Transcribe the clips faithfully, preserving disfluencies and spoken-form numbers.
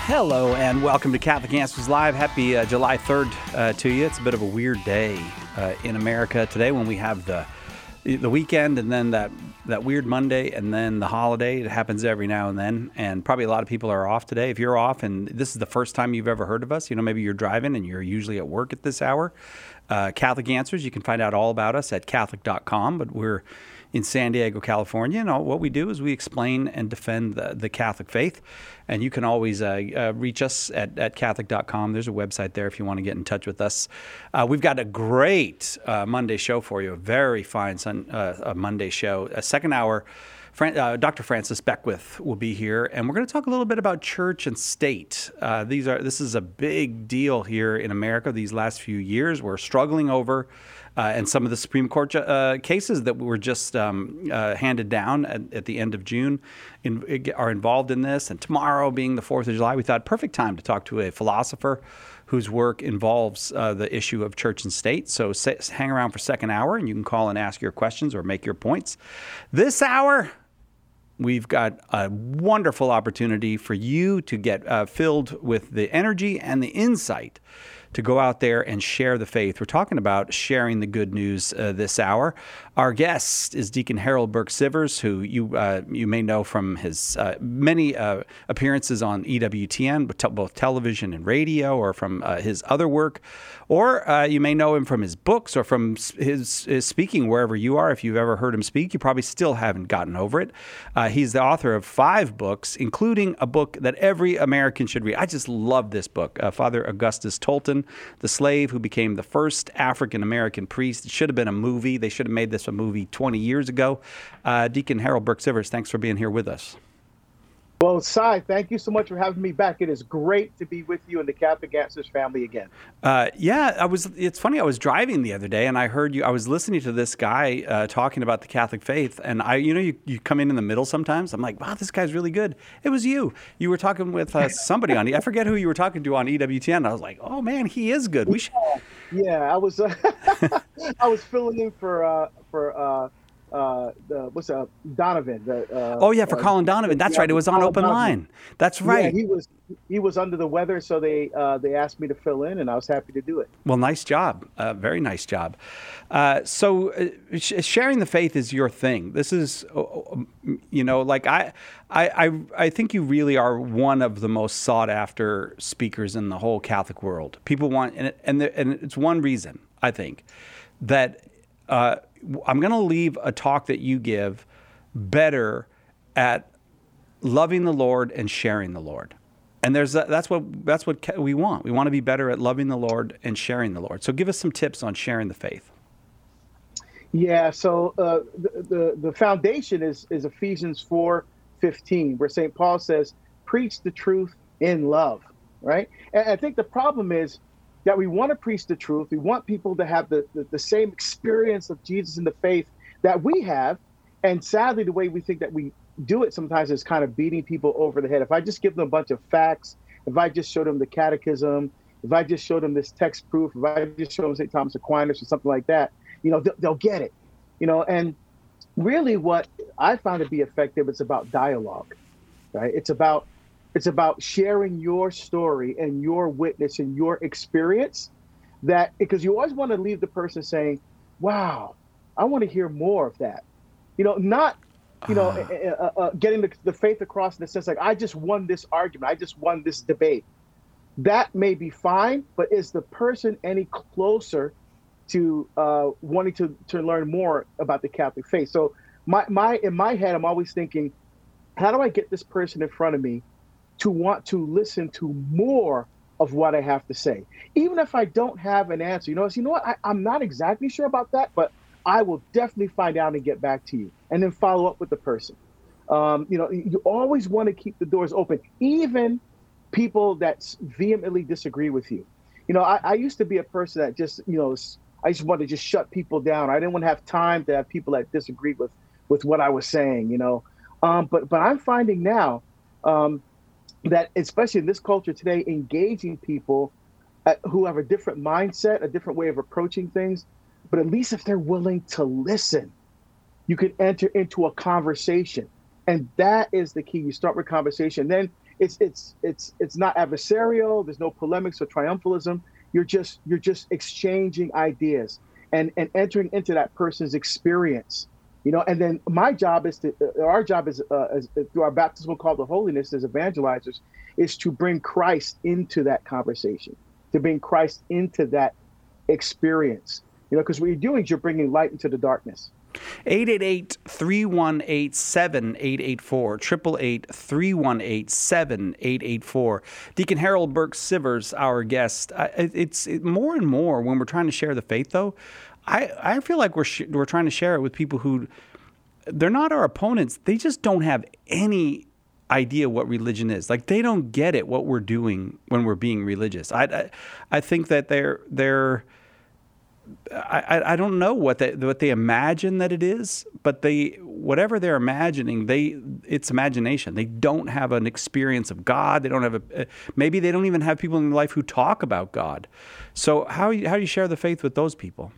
Hello and welcome to Catholic Answers Live. Happy uh, July third uh, to you. It's a bit of a weird day uh, in America today when we have the the weekend and then that, that weird Monday and then the holiday. It happens every now and then, and probably a lot of people are off today. If you're off and this is the first time you've ever heard of us, you know, maybe you're driving and you're usually at work at this hour. Uh, Catholic Answers, you can find out all about us at Catholic dot com, but we're in San Diego, California, and all, what we do is we explain and defend the, the Catholic faith, and you can always uh, uh, reach us at, at Catholic dot com. There's a website there if you want to get in touch with us. Uh, we've got a great uh, Monday show for you, a very fine sun, uh, a Monday show. A second hour, Fran- uh, Doctor Francis Beckwith will be here, and we're going to talk a little bit about church and state. Uh, these are This is a big deal here in America these last few years. We're struggling over Uh, and some of the Supreme Court uh, cases that were just um, uh, handed down at, at the end of June in, are involved in this. And tomorrow being the fourth of July, we thought perfect time to talk to a philosopher whose work involves uh, the issue of church and state. So say, hang around for second hour and you can call and ask your questions or make your points. This hour, we've got a wonderful opportunity for you to get uh, filled with the energy and the insight to go out there and share the faith. We're talking about sharing the good news uh, this hour. Our guest is Deacon Harold Burke-Sivers, who you uh, you may know from his uh, many uh, appearances on E W T N, both television and radio, or from uh, his other work. Or uh, you may know him from his books or from his, his speaking wherever you are. If you've ever heard him speak, you probably still haven't gotten over it. Uh, he's the author of five books, including a book that every American should read. I just love this book, uh, Father Augustus Tolton, the slave who became the first African-American priest. It should have been a movie. They should have made this a movie twenty years ago. Uh, Deacon Harold Burke-Sivers, thanks for being here with us. Well, Cy, thank you so much for having me back. It is great to be with you and the Catholic Answers family again. Uh, yeah, I was. It's funny. I was driving the other day, and I heard you. I was listening to this guy uh, talking about the Catholic faith, and I, you know, you, you come in in the middle sometimes. I'm like, wow, this guy's really good. It was you. You were talking with uh, somebody on. I forget who you were talking to on E W T N. I was like, oh man, he is good. We should. Yeah, I was. Uh, I was filling in for uh, for. Uh, Uh, the, what's uh, Donovan? The, uh, oh yeah, for uh, Colin Donovan. That's yeah, right. It was on Colin Open Donovan. Line. That's right. Yeah, he was he was under the weather, so they uh, they asked me to fill in, and I was happy to do it. Well, nice job. Uh, very nice job. Uh, so uh, sh- sharing the faith is your thing. This is, you know, like I, I, I, I think you really are one of the most sought after speakers in the whole Catholic world. People want, and it, and, the, and it's one reason I think that. Uh, I'm going to leave a talk that you give better at loving the Lord and sharing the Lord. And there's a, that's what that's what we want. We want to be better at loving the Lord and sharing the Lord. So give us some tips on sharing the faith. Yeah, so uh, the, the the foundation is is Ephesians four fifteen, where Saint Paul says, "Preach the truth in love." Right? And I think the problem is that we want to preach the truth. We want people to have the, the, the same experience of Jesus in the faith that we have. And sadly, the way we think that we do it sometimes is kind of beating people over the head. If I just give them a bunch of facts, if I just show them the catechism, if I just show them this text proof, if I just show them Saint Thomas Aquinas or something like that, you know, they'll, they'll get it. You know, and really what I found to be effective, it's about dialogue, right? It's about It's about sharing your story and your witness and your experience, that because you always want to leave the person saying, wow, I want to hear more of that. You know, not, you know, uh, uh, uh, getting the, the faith across in the sense like, I just won this argument. I just won this debate. That may be fine, but is the person any closer to uh, wanting to, to learn more about the Catholic faith? So my, my in my head, I'm always thinking, how do I get this person in front of me to want to listen to more of what I have to say, even if I don't have an answer? You know, you know what? I, I'm not exactly sure about that, but I will definitely find out and get back to you, and then follow up with the person. Um, you know, you always want to keep the doors open, even people that vehemently disagree with you. You know, I, I used to be a person that just, you know, I just wanted to just shut people down. I didn't want to have time to have people that disagreed with with what I was saying. You know, um, but but I'm finding now. Um, that especially in this culture today, engaging people uh, who have a different mindset, a different way of approaching things, but at least if they're willing to listen, you can enter into a conversation. And that is the key. You start with conversation. Then it's it's it's it's not adversarial. There's no polemics or triumphalism. You're just you're just exchanging ideas and and entering into that person's experience. You know, and then my job is to uh, our job is, uh, is through our baptismal call to holiness as evangelizers is to bring Christ into that conversation, to bring Christ into that experience. You know, because what you're doing is you're bringing light into the darkness. eight eight eight, three one eight, seven eight eight four, eight eight eight, three one eight, seven eight eight four. Deacon Harold Burke Sivers, our guest. I, it's it, more and more when we're trying to share the faith, though, I, I feel like we're sh- we're trying to share it with people who, they're not our opponents. They just don't have any idea what religion is. Like, they don't get it, what we're doing when we're being religious. I, I, I think that they're they're... I, I don't know what they what they imagine that it is, but they whatever they're imagining, they it's imagination. They don't have an experience of God. They don't have a maybe they don't even have people in their life who talk about God. So how how do you share the faith with those people?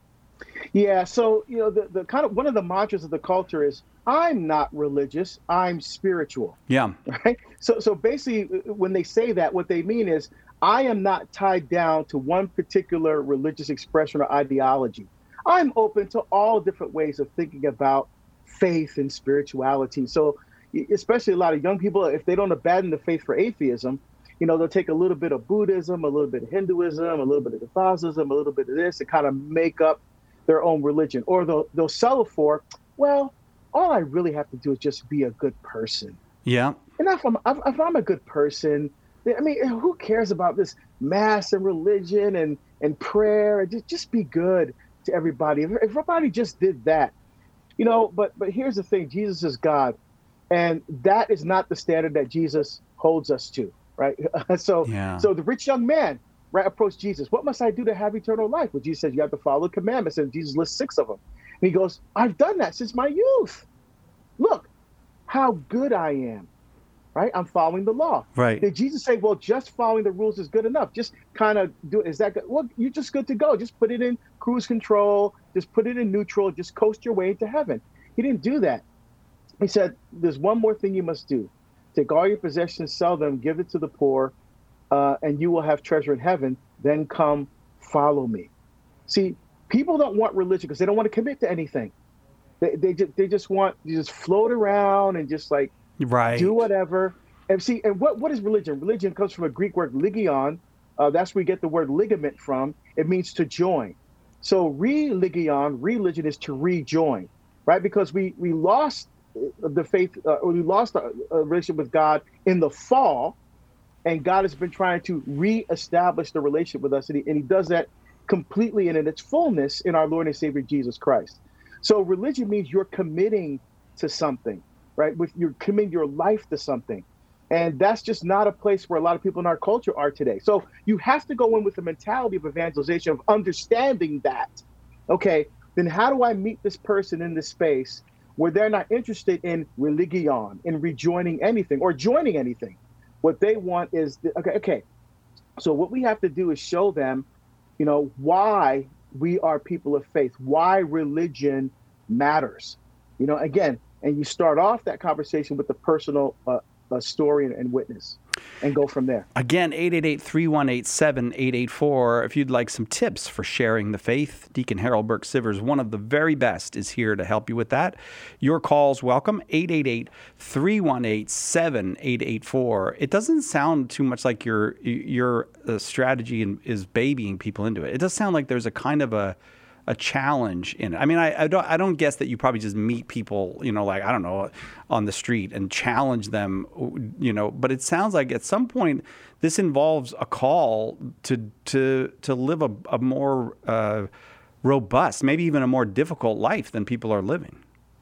Yeah, so you know the, the kind of one of the mantras of the culture is I'm not religious, I'm spiritual. Yeah. Right. So so basically, when they say that, what they mean is I am not tied down to one particular religious expression or ideology. I'm open to all different ways of thinking about faith and spirituality. So especially a lot of young people, if they don't abandon the faith for atheism, you know, they'll take a little bit of Buddhism, a little bit of Hinduism, a little bit of Catholicism, a little bit of this to kind of make up their own religion. Or they'll, they'll settle for, well, all I really have to do is just be a good person. Yeah. And if I'm, if I'm a good person, I mean, who cares about this mass and religion and, and prayer? Just, just be good to everybody. If everybody just did that, you know, but but here's the thing. Jesus is God. And that is not the standard that Jesus holds us to, right? so yeah. so the rich young man, right, approached Jesus. What must I do to have eternal life? Well, Jesus says you have to follow the commandments. And Jesus lists six of them. And he goes, I've done that since my youth. Look how good I am. Right? I'm following the law. Right. Did Jesus say, well, just following the rules is good enough? Just kind of do it. Is that good? Well, you're just good to go. Just put it in cruise control. Just put it in neutral. Just coast your way into heaven. He didn't do that. He said, there's one more thing you must do. Take all your possessions, sell them, give it to the poor, uh, and you will have treasure in heaven. Then come follow me. See, people don't want religion because they don't want to commit to anything. They, they, just, they just want to just float around and just like, right. do whatever. And see, and what, what is religion? Religion comes from a Greek word ligion. Uh, that's where we get the word ligament from. It means to join. So religion, religion is to rejoin, right? Because we, we lost the faith, uh, or we lost a, a relationship with God in the fall, and God has been trying to reestablish the relationship with us. And he, and he does that completely and in its fullness in our Lord and Savior, Jesus Christ. So religion means you're committing to something. Right? With you're committing your life to something. And that's just not a place where a lot of people in our culture are today. So you have to go in with the mentality of evangelization, of understanding that, okay, then how do I meet this person in this space where they're not interested in religion, in rejoining anything or joining anything? What they want is, the, okay, okay. So what we have to do is show them, you know, why we are people of faith, why religion matters. You know, again, and you start off that conversation with the personal uh, uh, story and, and witness and go from there. Again, eight eight eight, three one eight, seven eight eight four. If you'd like some tips for sharing the faith, Deacon Harold Burke Sivers, one of the very best, is here to help you with that. Your call's welcome, eight eight eight, three one eight, seven eight eight four. It doesn't sound too much like your, your uh, strategy is babying people into it. It does sound like there's a kind of a a challenge in it. I mean, I, I don't I don't guess that you probably just meet people, you know, like, I don't know, on the street and challenge them, you know, but it sounds like at some point this involves a call to to to live a, a more uh, robust, maybe even a more difficult life than people are living.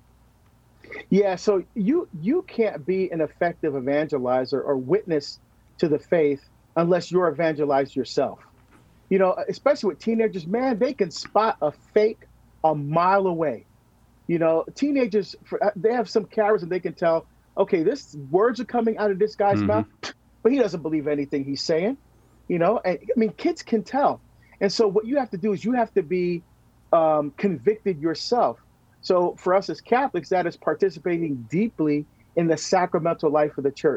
Yeah, so you you can't be an effective evangelizer or witness to the faith unless you're evangelized yourself. You know, especially with teenagers, man, they can spot a fake a mile away. You know, teenagers, they have some carrots and they can tell, okay, this words are coming out of this guy's mm-hmm. mouth, but he doesn't believe anything he's saying. You know, and I mean, kids can tell. And so what you have to do is you have to be um, convicted yourself. So for us as Catholics, that is participating deeply in the sacramental life of the church.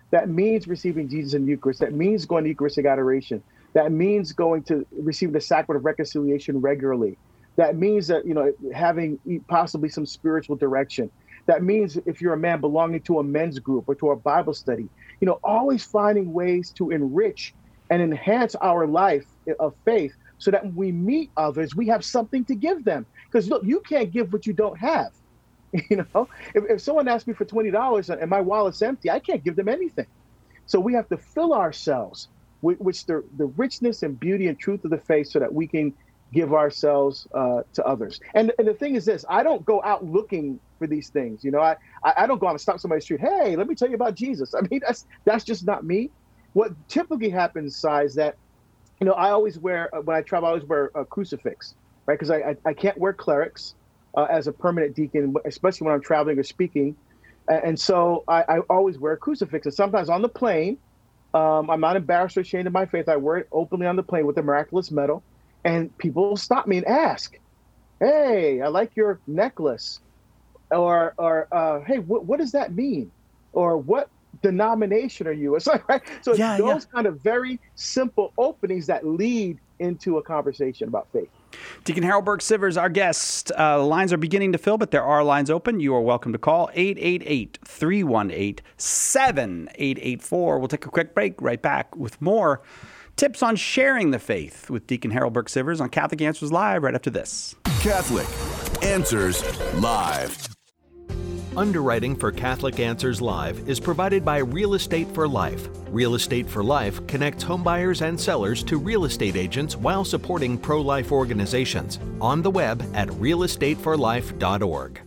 That means receiving Jesus in the Eucharist. That means going to Eucharistic adoration. That means going to receive the sacrament of reconciliation regularly. That means that, you know, having possibly some spiritual direction. That means if you're a man belonging to a men's group or to a Bible study, you know, always finding ways to enrich and enhance our life of faith so that when we meet others, we have something to give them. Because look, you can't give what you don't have. You know, if, if someone asks me for twenty dollars and my wallet's empty, I can't give them anything. So we have to fill ourselves with, with the, the richness and beauty and truth of the faith so that we can give ourselves uh, to others. And, and the thing is this, I don't go out looking for these things. You know, I, I don't go out and stop somebody's street. Hey, let me tell you about Jesus. I mean, that's that's just not me. What typically happens, Si, is that, you know, I always wear, when I travel, I always wear a crucifix, right? Because I, I, I can't wear clerics uh, as a permanent deacon, especially when I'm traveling or speaking. And so I, I always wear a crucifix. And sometimes on the plane, um, I'm not embarrassed or ashamed of my faith. I wear it openly on the plane with a miraculous medal. And people will stop me and ask, hey, I like your necklace. Or, or uh, hey, what, what does that mean? Or what denomination are you? It's like, right? So it's yeah, those yeah. kind of very simple openings that lead into a conversation about faith. Deacon Harold Burke-Sivers, our guest. Uh, lines are beginning to fill, but there are lines open. You are welcome to call eight eight eight, three one eight, seven eight eight four. We'll take a quick break, right back with more tips on sharing the faith with Deacon Harold Burke-Sivers on Catholic Answers Live right after this. Catholic Answers Live. Underwriting for Catholic Answers Live is provided by Real Estate for Life. Real Estate for Life connects homebuyers and sellers to real estate agents while supporting pro-life organizations. On the web at real estate for life dot org.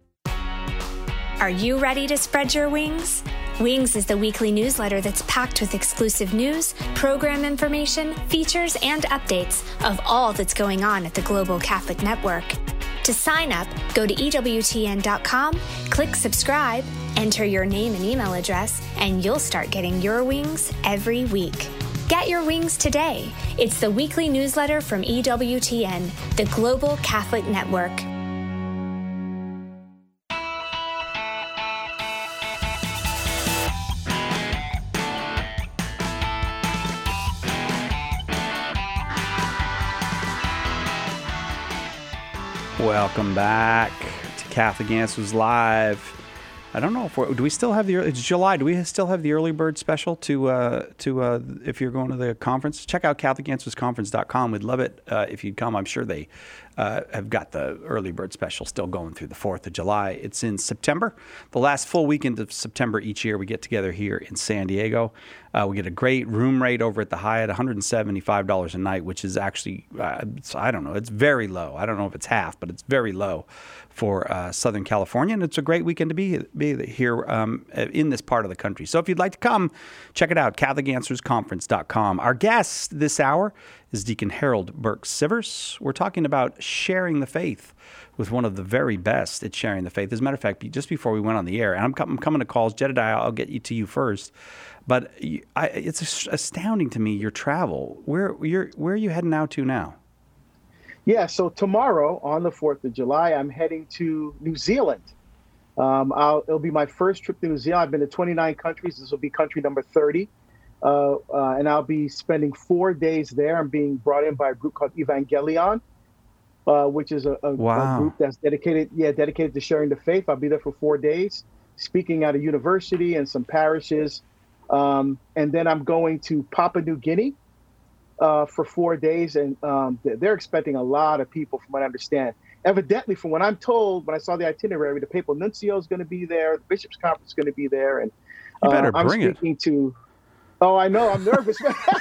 Are you ready to spread your wings? Wings is the weekly newsletter that's packed with exclusive news, program information, features, and updates of all that's going on at the Global Catholic Network. To sign up, go to E W T N dot com, click subscribe, enter your name and email address, and you'll start getting your wings every week. Get your wings today. It's the weekly newsletter from E W T N, the Global Catholic Network. Welcome back to Catholic Answers Live. I don't know if we're, do we still have the it's July? Do we still have the early bird special to uh, to uh, if you're going to the conference? Check out Catholic Answers Conference dot com. We'd love it uh, if you'd come. I'm sure they uh, have got the early bird special still going through the fourth of July. It's in September, the last full weekend of September each year. We get together here in San Diego. Uh, we get a great room rate over at the Hyatt, one hundred seventy-five dollars a night, which is actually uh, I don't know, it's very low. I don't know if it's half, but it's very low for uh, Southern California, and it's a great weekend to be, be here um, in this part of the country. So if you'd like to come, check it out, Catholic Answers Conference dot com. Our guest this hour is Deacon Harold Burke-Sivers. We're talking about sharing the faith with one of the very best at sharing the faith. As a matter of fact, just before we went on the air, and I'm, com- I'm coming to calls, Jedediah, I'll get you to you first, but I, it's astounding to me, your travel. Where, you're, where are you heading out to now? Yeah, so tomorrow on the fourth of July, I'm heading to New Zealand. Um, I'll, it'll be my first trip to New Zealand. I've been to twenty-nine countries. This will be country number thirty. Uh, uh, and I'll be spending four days there. I'm being brought in by a group called Evangelion, uh, which is a, a, wow. a group that's dedicated, yeah, dedicated to sharing the faith. I'll be there for four days, speaking at a university and some parishes. Um, and then I'm going to Papua New Guinea uh, for four days. And um, they're expecting a lot of people, from what I understand. Evidently, from what I'm told, when I saw the itinerary, the Papal Nuncio is going to be there, the Bishops' Conference is going to be there. And you better uh, I'm bring speaking it. to... Oh, I know. I'm nervous.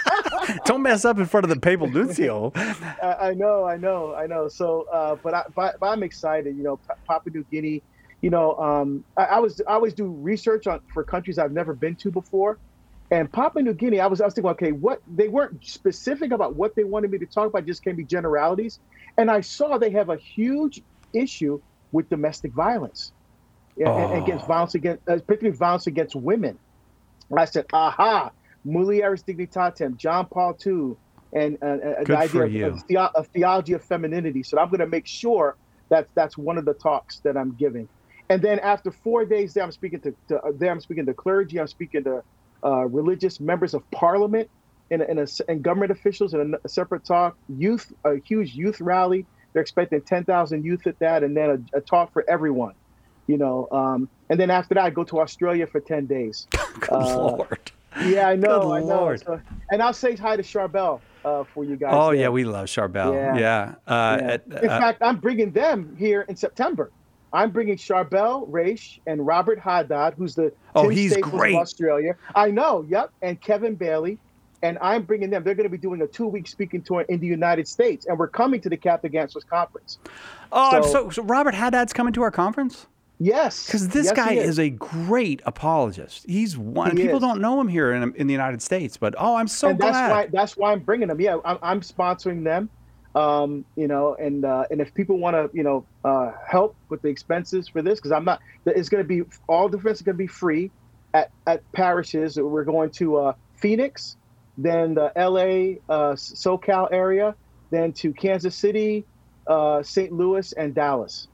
Don't mess up in front of the Papal Nuncio. I, I know, I know, I know. So, uh, but, I, but, but I'm excited. You know, Papua New Guinea. You know, um, I, I was I always do research on for countries I've never been to before, and Papua New Guinea. I was I was thinking, okay, what they weren't specific about what they wanted me to talk about. Just can be generalities, and I saw they have a huge issue with domestic violence, yeah, oh. and against violence against, uh, particularly violence against women. And I said, aha. Mulieris Dignitatem, John Paul the Second, and uh, the idea of, of, the, of theology of femininity. So I'm going to make sure that that's one of the talks that I'm giving. And then after four days there, I'm speaking to, to uh, there I'm speaking to clergy, I'm speaking to uh, religious members of parliament and, and, a, and government officials in a, a separate talk. Youth, a huge youth rally. They're expecting ten thousand youth at that, and then a, a talk for everyone. You know, um, and then after that, I go to Australia for ten days. Good uh, Lord. Yeah, I know, Good I know. Lord. So, and I'll say hi to Charbel uh, for you guys. Oh, there. yeah, we love Charbel. Yeah. Yeah. Uh, Yeah. At, In uh, fact, I'm bringing them here in September. I'm bringing Charbel, Raish, and Robert Haddad, who's the Oh, Tim he's Staples great. of Australia. I know, yep, and Kevin Bailey. And I'm bringing them. They're going to be doing a two-week speaking tour in the United States, and we're coming to the Catholic Answers Conference. oh, I'm so- so, so Robert Haddad's coming to our conference? Yes. Because this yes, guy he is. a great apologist. He's one. He People is. don't know him here in, in the United States, but oh, I'm so and glad. that's why that's why I'm bringing them. Yeah, I'm, I'm sponsoring them. Um, you know, and uh, and if people want to, you know, uh, help with the expenses for this, because I'm not, it's going to be all the events are going to be free at at parishes. We're going to uh, Phoenix, then the L A, uh, SoCal area, then to Kansas City, uh, Saint Louis, and Dallas.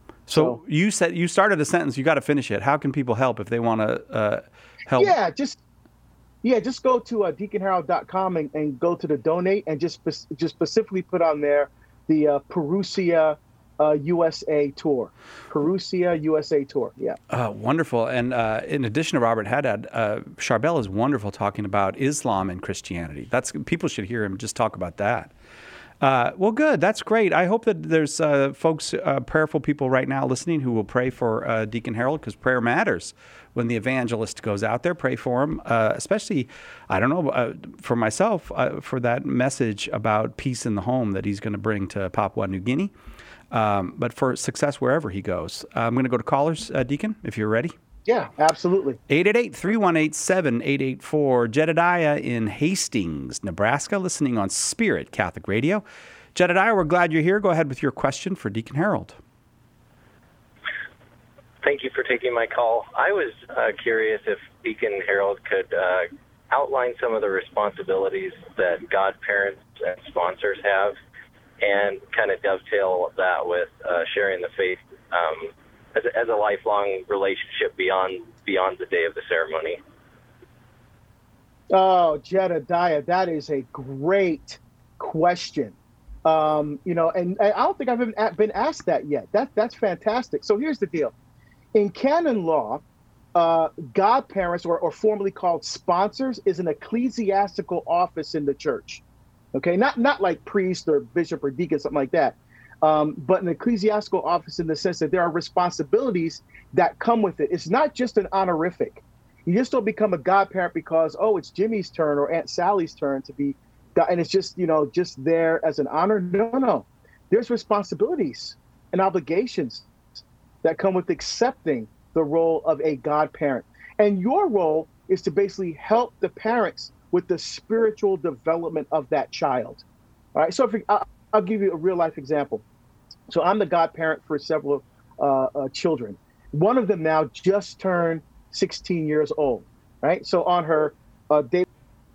So So- you said you started a sentence. You got to finish it. How can people help if they want to uh, help? Yeah, just yeah, just go to uh, deacon harold dot com and, and go to the donate and just spe- just specifically put on there the uh, Perusia uh, U S A tour. Perusia U S A tour. Yeah. Uh, wonderful. And uh, in addition to Robert Haddad, uh, Charbel is wonderful talking about Islam and Christianity. That's people should hear him just talk about that. Uh, well, good. That's great. I hope that there's uh, folks, uh, prayerful people right now listening who will pray for uh, Deacon Harold, because prayer matters. When the evangelist goes out there, pray for him, uh, especially, I don't know, uh, for myself, uh, for that message about peace in the home that he's going to bring to Papua New Guinea, um, but for success wherever he goes. Uh, I'm going to go to callers, uh, Deacon, if you're ready. Yeah, absolutely. eight eight eight, three one eight, seven eight eight four. Jedediah in Hastings, Nebraska, listening on Spirit Catholic Radio. Jedediah, we're glad you're here. Go ahead with your question for Deacon Harold. Thank you for taking my call. I was uh, curious if Deacon Harold could uh, outline some of the responsibilities that godparents and sponsors have, and kind of dovetail that with uh, sharing the faith um, as, a, as a lifelong relationship beyond beyond the day of the ceremony. Oh, Jedediah, that is a great question. Um, you know, and I don't think I've been, been asked that yet. That that's fantastic. So here's the deal. In canon law, uh, godparents, or, or formerly called sponsors, is an ecclesiastical office in the church. Okay, not not like priest or bishop or deacon, something like that, um, but an ecclesiastical office in the sense that there are responsibilities that come with it. It's not just an honorific. You just don't become a godparent because, oh, it's Jimmy's turn or Aunt Sally's turn to be, and it's just, you know, just there as an honor. No, no, there's responsibilities and obligations that come with accepting the role of a godparent. And your role is to basically help the parents with the spiritual development of that child. All right, so if you, I'll, I'll give you a real life example. So I'm the godparent for several uh, uh, children. One of them now just turned sixteen years old, right? So on her uh, day.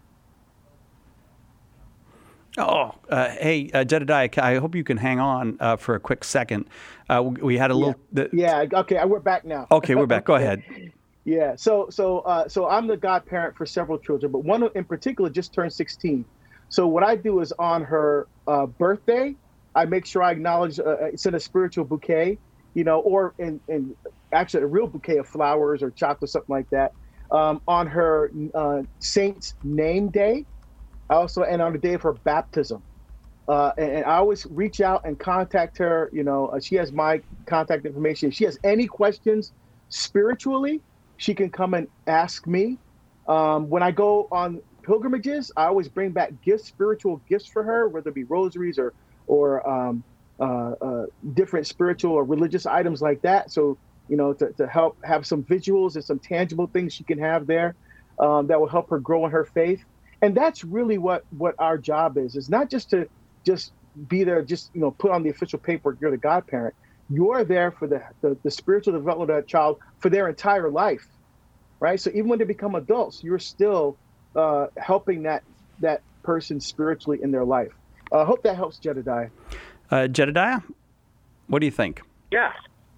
Oh, uh, hey, uh, Jedediah, I hope you can hang on uh, for a quick second. Uh, we had a little. The, Yeah, okay, we're back now. Okay, we're back. Go Okay. ahead. Yeah, so so uh, so I'm the godparent for several children, but one in particular just turned sixteen. So what I do is on her uh, birthday, I make sure I acknowledge, uh, send a spiritual bouquet, you know, or in, in actually a real bouquet of flowers or chocolate, something like that. Um, on her uh, saint's name day, also, and on the day of her baptism. Uh, and, and I always reach out and contact her. You know, uh, she has my contact information. If she has any questions spiritually, she can come and ask me. Um, when I go on pilgrimages, I always bring back gifts, spiritual gifts for her, whether it be rosaries or or um, uh, uh, different spiritual or religious items like that. So, you know, to, to help have some visuals and some tangible things she can have there um, that will help her grow in her faith. And that's really what, what our job is. It's not just to just be there, just, you know, put on the official paperwork, you're the godparent. You're there for the, the, the spiritual development of that child for their entire life, right? So even when they become adults, you're still uh, helping that that person spiritually in their life. I uh, hope that helps, Jedediah. Uh, Jedediah, what do you think? Yeah.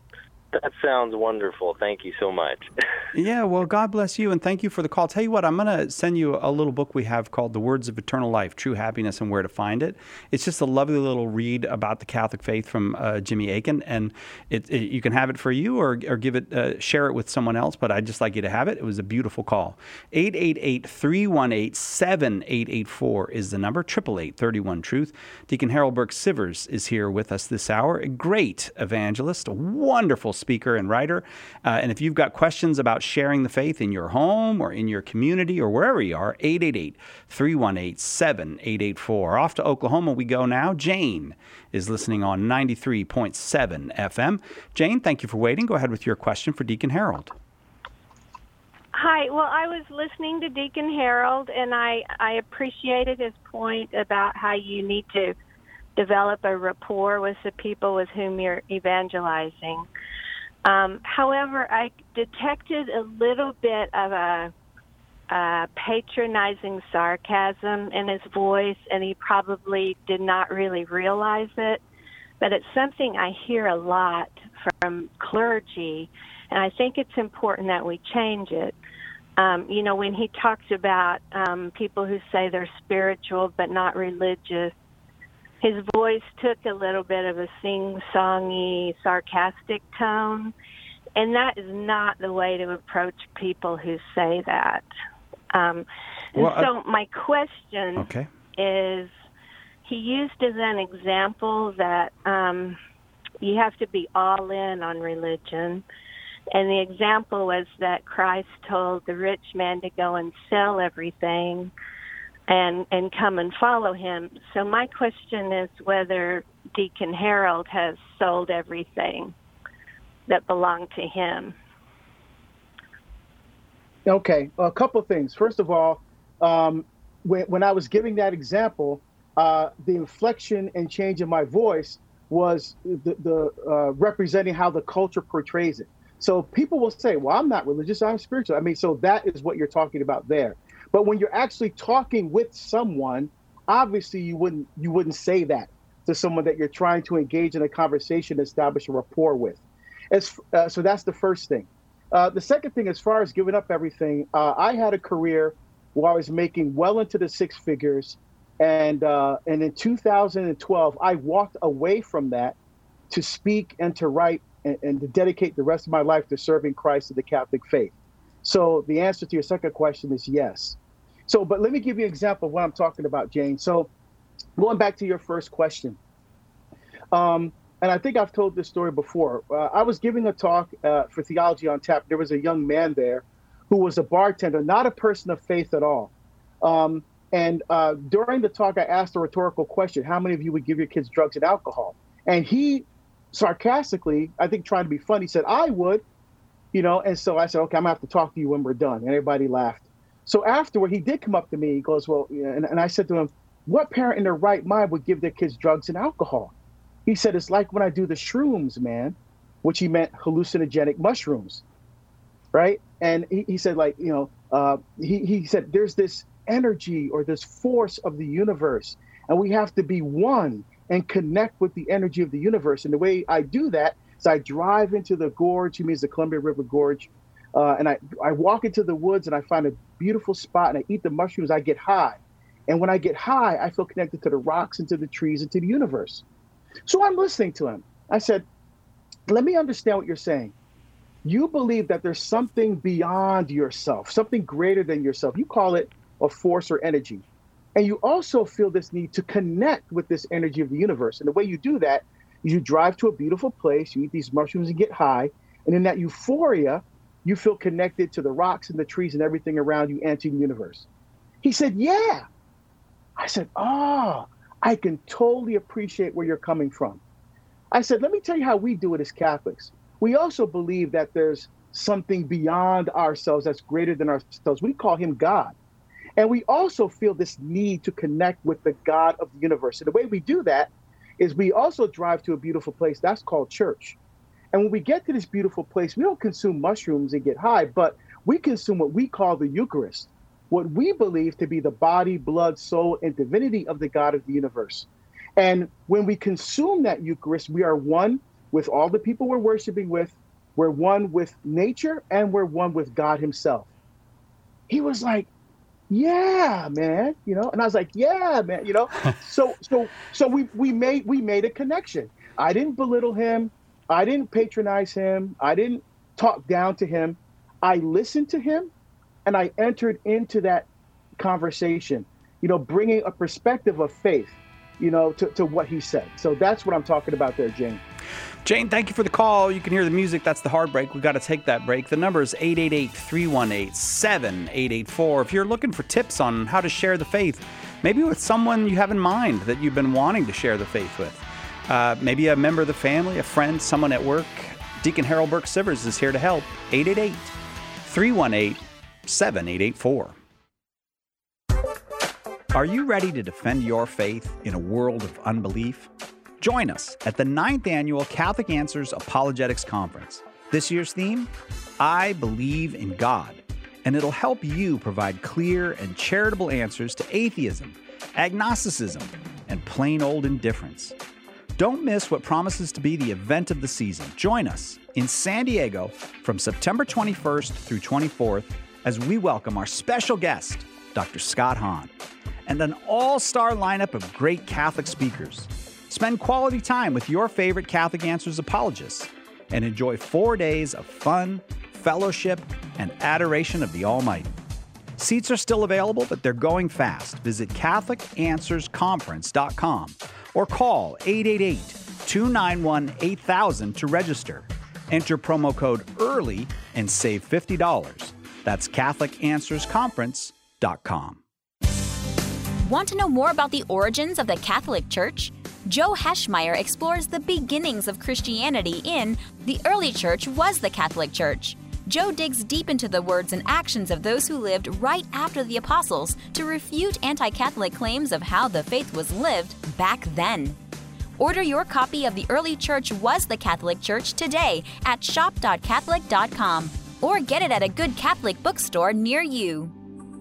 That sounds wonderful. Thank you so much. Yeah, well, God bless you, and thank you for the call. Tell you what, I'm going to send you a little book we have called The Words of Eternal Life, True Happiness and Where to Find It. It's just a lovely little read about the Catholic faith from uh, Jimmy Akin, and it, it, you can have it for you or, or give it, uh, share it with someone else, but I'd just like you to have it. It was a beautiful call. eight eight eight, three one eight, seven eight eight four is the number, eight eight eight, three one, truth. Deacon Harold Burke-Sivers is here with us this hour, a great evangelist, a wonderful speaker and writer. Uh, and if you've got questions about sharing the faith in your home or in your community or wherever you are, eight eight eight, three one eight, seven eight eight four. Off to Oklahoma we go now. Jane is listening on ninety-three point seven F M. Jane, thank you for waiting. Go ahead with your question for Deacon Harold. Hi. Well, I was listening to Deacon Harold, and I, I appreciated his point about how you need to develop a rapport with the people with whom you're evangelizing. Um, however, I detected a little bit of a, a patronizing sarcasm in his voice, and he probably did not really realize it. But it's something I hear a lot from clergy, and I think it's important that we change it. Um, you know, when he talks about um, people who say they're spiritual but not religious, his voice took a little bit of a sing-songy, sarcastic tone, and that is not the way to approach people who say that. Um, and well, so uh, my question okay. is, he used as an example that um, you have to be all in on religion, and the example was that Christ told the rich man to go and sell everything and and come and follow him. So my question is whether Deacon Harold has sold everything that belonged to him. Okay, a couple things. First of all, um, when, when I was giving that example, uh, the inflection and change in my voice was the, the uh, representing how the culture portrays it. So people will say, well, I'm not religious, I'm spiritual. I mean, so that is what you're talking about there. But when you're actually talking with someone, obviously you wouldn't you wouldn't say that to someone that you're trying to engage in a conversation, establish a rapport with. As, uh, so that's the first thing. Uh, the second thing, as far as giving up everything, uh, I had a career where I was making well into the six figures. And, uh, and in two thousand twelve, I walked away from that to speak and to write and, and to dedicate the rest of my life to serving Christ and the Catholic faith. So the answer to your second question is yes. So, but let me give you an example of what I'm talking about, Jane. So going back to your first question, um, and I think I've told this story before. Uh, I was giving a talk uh, for Theology on Tap. There was a young man there who was a bartender, not a person of faith at all. Um, and uh, during the talk, I asked a rhetorical question: how many of you would give your kids drugs and alcohol? And he sarcastically, I think trying to be funny, said, I would. You know, and so I said, okay, I'm gonna have to talk to you when we're done. And everybody laughed. So afterward, he did come up to me. He goes, well, and, and I said to him, what parent in their right mind would give their kids drugs and alcohol? He said, it's like when I do the shrooms, man, which he meant hallucinogenic mushrooms, right? And he, he said, like, you know, uh, he, he said, there's this energy or this force of the universe, and we have to be one and connect with the energy of the universe. And the way I do that is I drive into the gorge, he means the Columbia River Gorge, uh, and I, I walk into the woods and I find a beautiful spot and I eat the mushrooms, I get high. And when I get high, I feel connected to the rocks and to the trees and to the universe. So I'm listening to him. I said, let me understand what you're saying. You believe that there's something beyond yourself, something greater than yourself. You call it a force or energy. And you also feel this need to connect with this energy of the universe. And the way you do that is you drive to a beautiful place, you eat these mushrooms and get high. And in that euphoria, you feel connected to the rocks and the trees and everything around you and to the universe. He said, yeah. I said, oh, I can totally appreciate where you're coming from. I said, let me tell you how we do it as Catholics. We also believe that there's something beyond ourselves that's greater than ourselves. We call him God. And we also feel this need to connect with the God of the universe. And the way we do that is we also drive to a beautiful place that's called church. And when we get to this beautiful place, we don't consume mushrooms and get high, but we consume what we call the Eucharist, what we believe to be the body, blood, soul, and divinity of the God of the universe. And when we consume that Eucharist, we are one with all the people we're worshiping with, We're one with nature and we're one with God himself. He was like, yeah, man, you know, and I was like, yeah, man, you know, so, so, so we, we made, we made a connection. I didn't belittle him. I didn't patronize him. I didn't talk down to him. I listened to him and I entered into that conversation, you know, bringing a perspective of faith, you know, to, to what he said. So that's what I'm talking about there, Jane. Jane, thank you for the call. You can hear the music. That's the hard break. We've got to take that break. The number is eight eight eight, three one eight, seven eight eight four. If you're looking for tips on how to share the faith, maybe with someone you have in mind that you've been wanting to share the faith with, uh, maybe a member of the family, a friend, someone at work, Deacon Harold Burke Sivers is here to help. eight eight eight, three one eight, seven eight eight four. Are you ready to defend your faith in a world of unbelief? Join us at the ninth Annual Catholic Answers Apologetics Conference. This year's theme, I Believe in God, and it'll help you provide clear and charitable answers to atheism, agnosticism, and plain old indifference. Don't miss what promises to be the event of the season. Join us in San Diego from September twenty-first through twenty-fourth as we welcome our special guest, Doctor Scott Hahn, and an all-star lineup of great Catholic speakers. Spend quality time with your favorite Catholic Answers apologists and enjoy four days of fun, fellowship, and adoration of the Almighty. Seats are still available, but they're going fast. Visit Catholic Answers Conference dot com or call eight eight eight, two nine one, eight thousand to register. Enter promo code EARLY and save fifty dollars. That's Catholic Answers Conference dot com. Want to know more about the origins of the Catholic Church? Joe Heschmeyer explores the beginnings of Christianity in The Early Church Was the Catholic Church. Joe digs deep into the words and actions of those who lived right after the apostles to refute anti-Catholic claims of how the faith was lived back then. Order your copy of The Early Church Was the Catholic Church today at shop dot catholic dot com or get it at a good Catholic bookstore near you.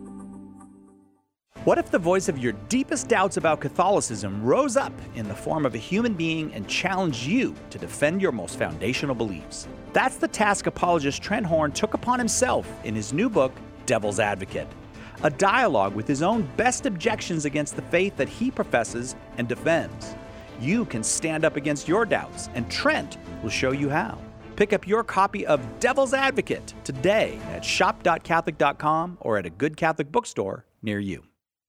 What if the voice of your deepest doubts about Catholicism rose up in the form of a human being and challenged you to defend your most foundational beliefs? That's the task apologist Trent Horn took upon himself in his new book, Devil's Advocate, a dialogue with his own best objections against the faith that he professes and defends. You can stand up against your doubts, and Trent will show you how. Pick up your copy of Devil's Advocate today at shop dot catholic dot com or at a good Catholic bookstore near you.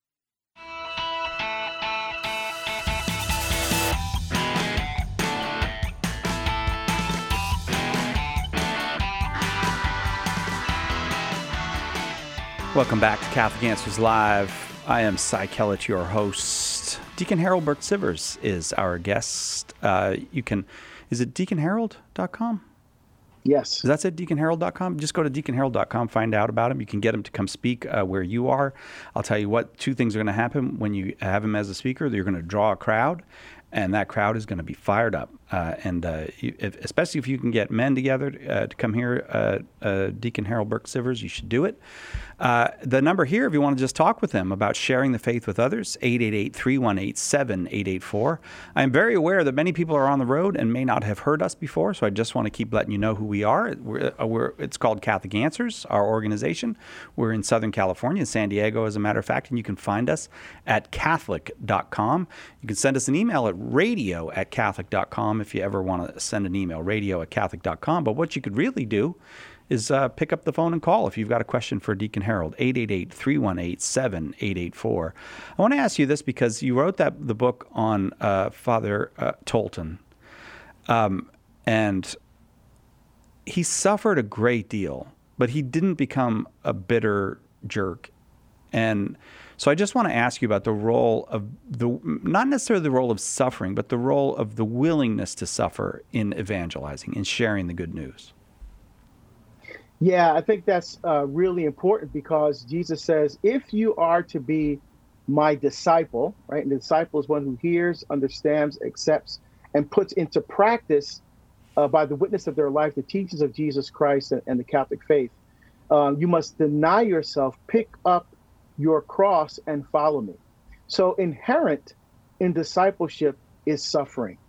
Welcome back to Catholic Answers Live. I am Cy Kellett, your host. Deacon Harold Burke Sivers is our guest. Uh, you can, is it deacon harold dot com? Yes. Is that it, deacon harold dot com? Just go to deacon harold dot com, find out about him. You can get him to come speak uh, where you are. I'll tell you what, two things are going to happen when you have him as a speaker. You're going to draw a crowd, and that crowd is going to be fired up. Uh, and uh, you, if, especially if you can get men together uh, to come here, uh, uh, Deacon Harold Burke Sivers, you should do it. Uh, the number here, if you want to just talk with him about sharing the faith with others, eight eight eight, three one eight, seven eight eight four. I'm very aware that many people are on the road and may not have heard us before, so I just want to keep letting you know who we are. We're, uh, we're, it's called Catholic Answers, our organization. We're in Southern California, San Diego, as a matter of fact, and you can find us at catholic dot com. You can send us an email at radio at catholic dot com if you ever want to send an email, radio at catholic dot com. But what you could really do is uh, pick up the phone and call if you've got a question for Deacon Harold, eight eight eight, three one eight, seven eight eight four. I want to ask you this because you wrote that the book on uh, Father uh, Tolton, um, and he suffered a great deal, but he didn't become a bitter jerk. And so I just want to ask you about the role of the, not necessarily the role of suffering, but the role of the willingness to suffer in evangelizing, in sharing the good news. Yeah, I think that's uh, really important because Jesus says, if you are to be my disciple, right? And the disciple is one who hears, understands, accepts, and puts into practice uh, by the witness of their life, the teachings of Jesus Christ and, and the Catholic faith. Um, you must deny yourself, pick up your cross, and follow me. So inherent in discipleship is suffering.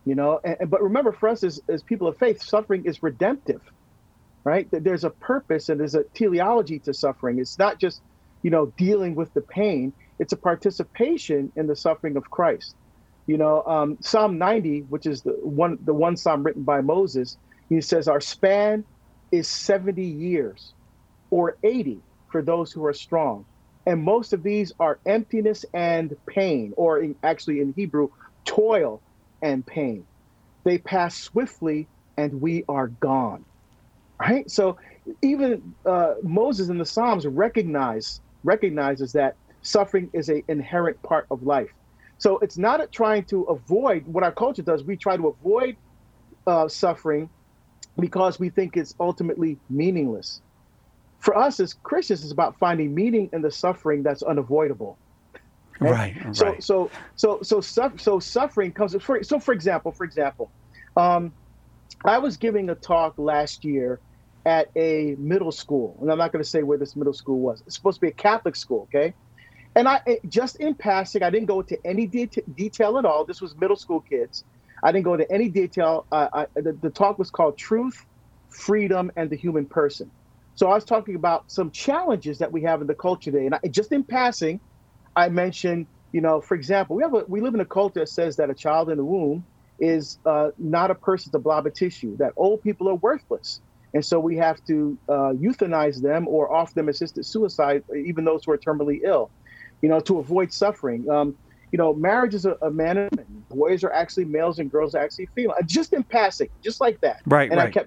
You know, and, but remember, for us as, as people of faith, suffering is redemptive, right? There's a purpose and there's a teleology to suffering. It's not just, you know, dealing with the pain. It's a participation in the suffering of Christ. You know, um, Psalm ninety, which is the one the one psalm written by Moses, he says, our span is seventy years or eighty for those who are strong. And most of these are emptiness and pain, or in, actually in Hebrew, toil and pain. They pass swiftly and we are gone, right? So even uh, Moses in the Psalms recognize, recognizes that suffering is an inherent part of life. So it's not a trying to avoid what our culture does. We try to avoid uh, suffering because we think it's ultimately meaningless. For us as Christians, it's about finding meaning in the suffering that's unavoidable. Right. right. So, so, so, so, so, so suffering comes. For, so, for example, for example, um, I was giving a talk last year at a middle school, and I'm not going to say where this middle school was. It's supposed to be a Catholic school, okay? And I just in passing, I didn't go into any de- detail at all. This was middle school kids. I didn't go into any detail. Uh, I, the, the talk was called "Truth, Freedom, and the Human Person." So I was talking about some challenges that we have in the culture today, and I, just in passing, I mentioned, you know, for example, we have a, we live in a culture that says that a child in the womb is uh, not a person, it's a blob of tissue, that old people are worthless. And so we have to uh, euthanize them or offer them assisted suicide, even those who are terminally ill, you know, to avoid suffering. Um, you know, marriage is a, a man and woman. Boys are actually males and girls are actually female. Just in passing, just like that. Right, and right. I kept.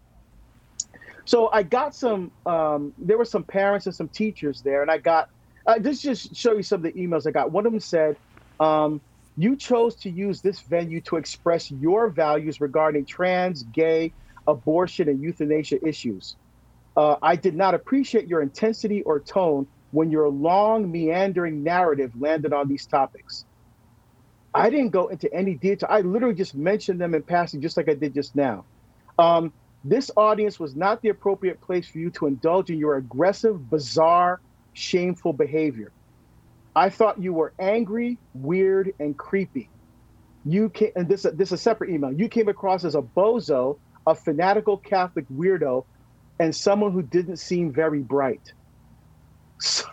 So I got some, um, there were some parents and some teachers there, and I got, Uh, this just show you some of the emails I got. One of them said, um, you chose to use this venue to express your values regarding trans, gay, abortion, and euthanasia issues. Uh, I did not appreciate your intensity or tone when your long, meandering narrative landed on these topics. I didn't go into any detail. I literally just mentioned them in passing, just like I did just now. Um, this audience was not the appropriate place for you to indulge in your aggressive, bizarre, shameful behavior. I thought you were angry, weird, and creepy. You came, and this, this is a separate email. You came across as a bozo, a fanatical Catholic weirdo, and someone who didn't seem very bright. So,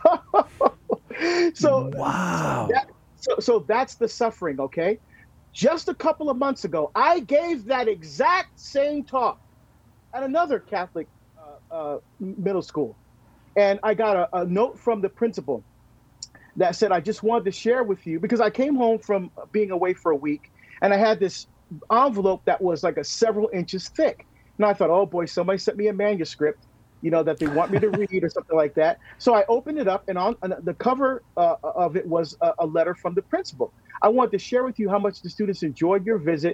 so wow. So, that, so, so that's the suffering, okay? Just a couple of months ago, I gave that exact same talk at another Catholic uh, uh, middle school. And I got a, a note from the principal that said, I just wanted to share with you, because I came home from being away for a week, and I had this envelope that was like a several inches thick. And I thought, oh boy, somebody sent me a manuscript, you know, that they want me to read or something like that. So I opened it up, and on, on the cover uh, of it was a, a letter from the principal. I wanted to share with you how much the students enjoyed your visit.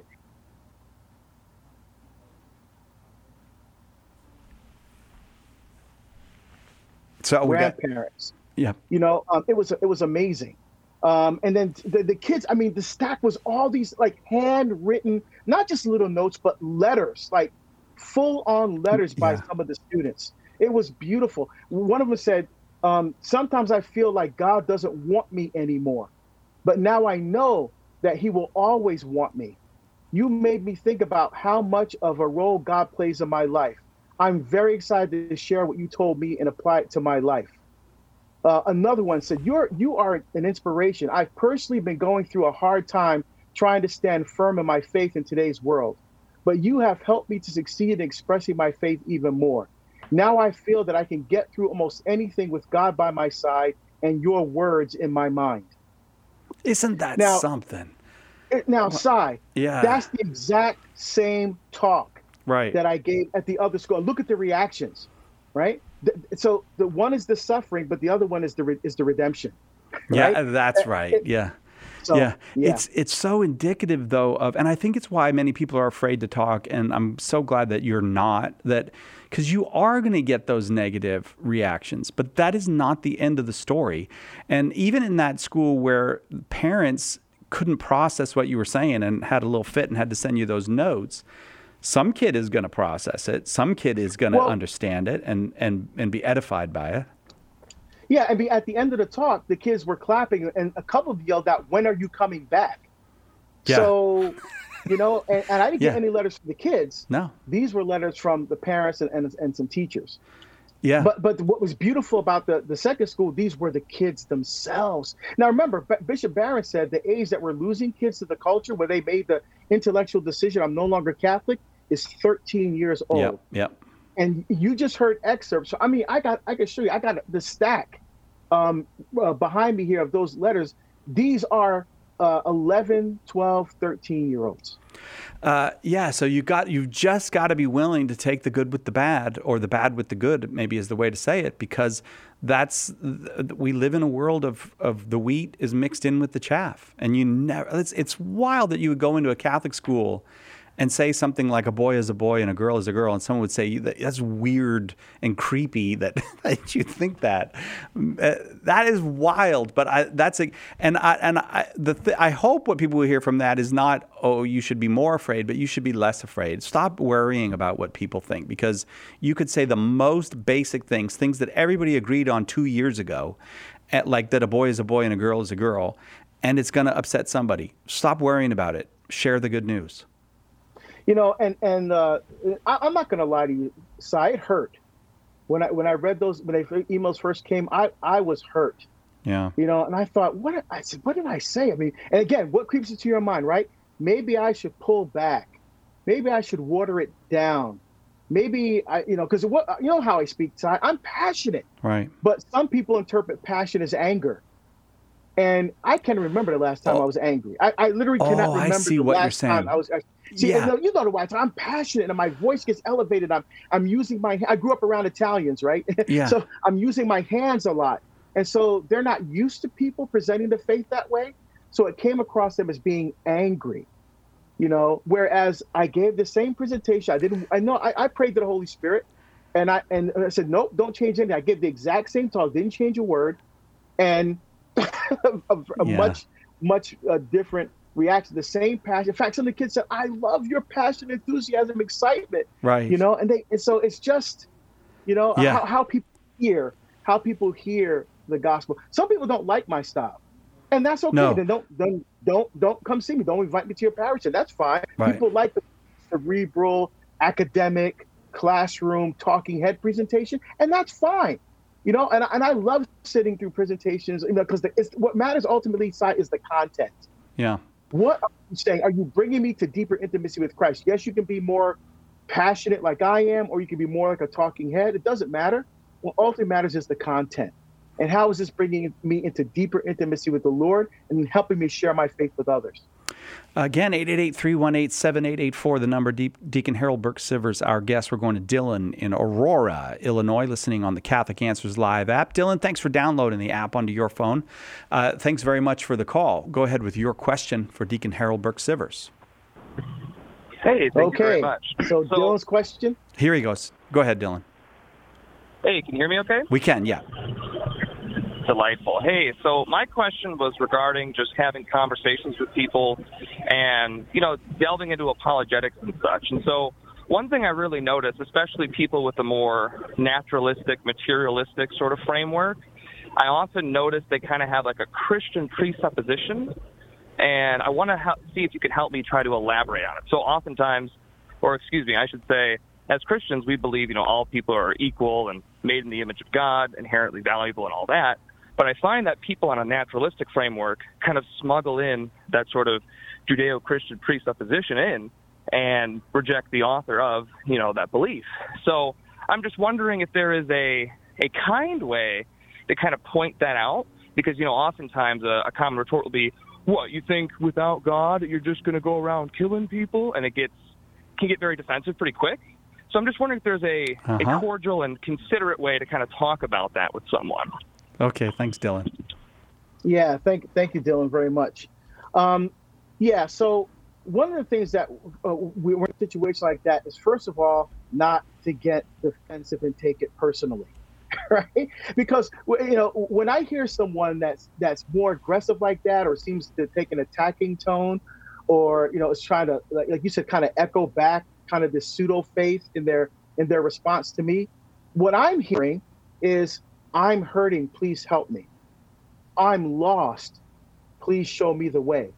So we grandparents. Got, yeah. You know, um, it was it was amazing. Um, and then the, the kids, I mean, the stack was all these like handwritten, not just little notes, but letters, like full on letters by yeah. some of the students. It was beautiful. One of them said, um, sometimes I feel like God doesn't want me anymore, but now I know that he will always want me. You made me think about how much of a role God plays in my life. I'm very excited to share what you told me and apply it to my life. Uh, another one said, You're, you are an inspiration. I've personally been going through a hard time trying to stand firm in my faith in today's world, but you have helped me to succeed in expressing my faith even more. Now I feel that I can get through almost anything with God by my side and your words in my mind. Isn't that now, something? It, now, Cy, yeah. that's the exact same talk right. that I gave at the other school. Look at the reactions, right? The, so the one is the suffering, but the other one is the re, is the redemption. Right? Yeah, that's right. It, yeah. So, yeah. yeah, it's it's so indicative though of, and I think it's why many people are afraid to talk. And I'm so glad that you're not, that because you are going to get those negative reactions, but that is not the end of the story. And even in that school where parents couldn't process what you were saying and had a little fit and had to send you those notes, some kid is going to process it. Some kid is going to well, understand it and, and, and be edified by it. Yeah, and be, at the end of the talk, the kids were clapping, and a couple of yelled out, "When are you coming back?" Yeah. So, You know, and, and I didn't Yeah. get any letters from the kids. No. These were letters from the parents and, and, and some teachers. Yeah. But but what was beautiful about the, the second school, these were the kids themselves. Now, remember, B- Bishop Barron said the age that we're losing kids to the culture where they made the intellectual decision, I'm no longer Catholic, is thirteen years old. Yep. Yep. And you just heard excerpts. So, I mean, I got I can show you. I got the stack um, uh, behind me here of those letters. These are uh, eleven, twelve, thirteen year olds. Uh, yeah, so you got you've just got to be willing to take the good with the bad, or the bad with the good, maybe is the way to say it, because that's we live in a world of of the wheat is mixed in with the chaff, and you never. It's it's wild that you would go into a Catholic school and say something like a boy is a boy and a girl is a girl, and someone would say that's weird and creepy that, that you think that. Uh, that is wild, but I, that's a, and I and I the th- I hope what people will hear from that is not, oh, you should be more afraid, but you should be less afraid. Stop worrying about what people think, because you could say the most basic things, things that everybody agreed on two years ago, at, like that a boy is a boy and a girl is a girl, and it's going to upset somebody. Stop worrying about it. Share the good news. You know, and and uh, I, I'm not going to lie to you, Si, it hurt when I when I read those when the emails first came. I, I was hurt. Yeah. You know, and I thought, what I said, what did I say? I mean, and again, what creeps into your mind, right? Maybe I should pull back. Maybe I should water it down. Maybe I, you know, because what you know how I speak, Si, I'm passionate. Right. But some people interpret passion as anger. And I can't remember the last time Oh. I was angry. I, I literally cannot Oh, I remember see the what last you're saying. time I was. I, see, Yeah. and, uh, you know the why I'm passionate and my voice gets elevated. I'm I'm using my. I grew up around Italians, right? Yeah. So I'm using my hands a lot, and so they're not used to people presenting the faith that way. So it came across them as being angry, you know. Whereas I gave the same presentation. I didn't. I know. I, I prayed to the Holy Spirit, and I and I said, nope, don't change anything. I gave the exact same talk, didn't change a word, and. a, a Yeah. much, much uh, different reaction. The same passion. In fact, some of the kids said, "I love your passion, enthusiasm, excitement." Right. You know, and they. And so it's just, you know, Yeah. how, how people hear, how people hear the gospel. Some people don't like my style, and that's okay. No. Then don't, then don't, don't come see me. Don't invite me to your parish, and that's fine. Right. People like the cerebral, academic, classroom, talking head presentation, and that's fine. You know, and, and I love sitting through presentations, you know, because what matters ultimately, Si, is the content. Yeah. What are you saying? Are you bringing me to deeper intimacy with Christ? Yes, you can be more passionate like I am, or you can be more like a talking head. It doesn't matter. What ultimately matters is the content. And how is this bringing me into deeper intimacy with the Lord and helping me share my faith with others? Again, eight eight eight, three one eight, seven eight eight four, the number. De- Deacon Harold Burke-Sivers, our guest. We're going to Dylan in Aurora, Illinois, listening on the Catholic Answers Live app. Dylan, thanks for downloading the app onto your phone. Uh, thanks very much for the call. Go ahead with your question for Deacon Harold Burke-Sivers. Hey, thank okay. you very much. So, so Dylan's question? Here he goes. Go ahead, Dylan. Hey, can you hear me okay? We can, yeah. Delightful. Hey, so my question was regarding just having conversations with people and, you know, delving into apologetics and such. And so one thing I really noticed, especially people with a more naturalistic, materialistic sort of framework, I often notice they kind of have like a Christian presupposition. And I want to help, see if you could help me try to elaborate on it. So oftentimes, or excuse me, I should say, as Christians, we believe, you know, all people are equal and made in the image of God, inherently valuable and all that. But I find that people on a naturalistic framework kind of smuggle in that sort of Judeo-Christian presupposition in and reject the author of, you know, that belief. So I'm just wondering if there is a, a kind way to kind of point that out, because, you know, oftentimes a, a common retort will be, what, you think without God you're just going to go around killing people? And it gets can get very defensive pretty quick. So I'm just wondering if there's a, Uh-huh. a cordial and considerate way to kind of talk about that with someone. Okay, thanks, Dylan. Yeah, thank thank you, Dylan, very much. Um, yeah, so one of the things that uh, we were in a situation like that is, first of all, not to get defensive and take it personally, right? Because, you know, when I hear someone that's that's more aggressive like that, or seems to take an attacking tone, or, you know, is trying to, like, like you said, kind of echo back kind of this pseudo faith in their in their response to me, what I'm hearing is, I'm hurting, please help me. I'm lost, please show me the way.